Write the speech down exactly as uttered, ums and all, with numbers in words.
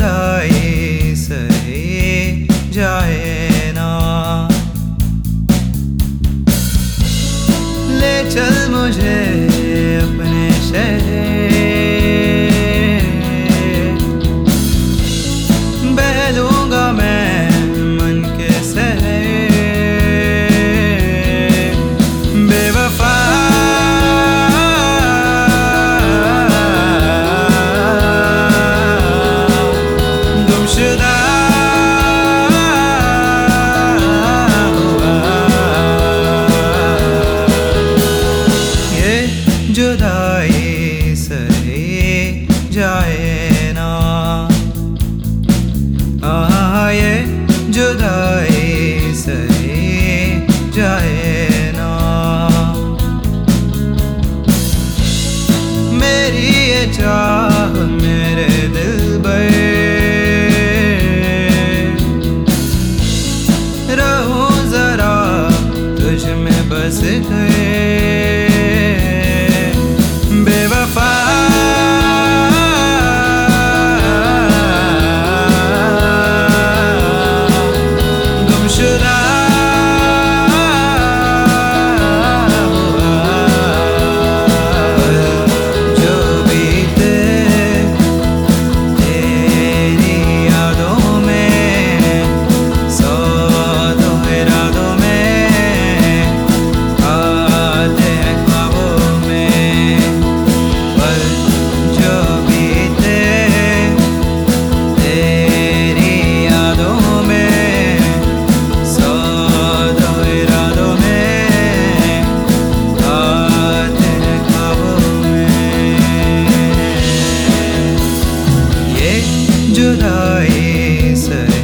जुदाई सही जाए ना, ले चल मुझे अपने शहर, बहलूंगा मैं मन के सहर, बेवफा गुमशुदा जुदाई सही जाए ना, आ ये जुदाई सही जाए ना, मेरी ये चाह मेरे दिल पर, रहूं जरा तुझ में बस गए, बेवफा गुमशुदा जो बीते तेरी यादों में, सौ दो इरादों में आते हैं ख्वाबों में, जो बीते तेरी यादों में, सौ दो इरादों में आते हैं ख्वाबों में, ये जुदाई सही